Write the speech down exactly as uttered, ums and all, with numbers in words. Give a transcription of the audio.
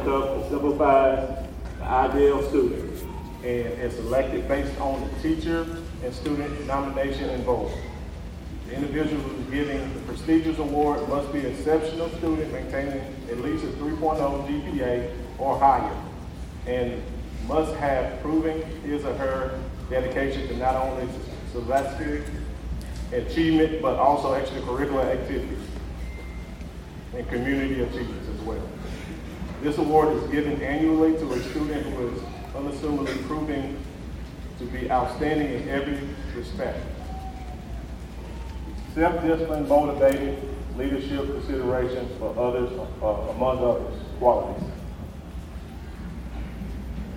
Cup exemplifies the ideal student and is selected based on the teacher and student nomination and vote. The individual who is giving the prestigious award must be an exceptional student maintaining at least a three point oh G P A or higher, and must have proven his or her dedication to not only scholastic achievement, but also extracurricular activities and community achievements as well. This award is given annually to a student who is unassumingly proving to be outstanding in every respect. Self-discipline, motivated, leadership considerations for others, uh, among others, qualities.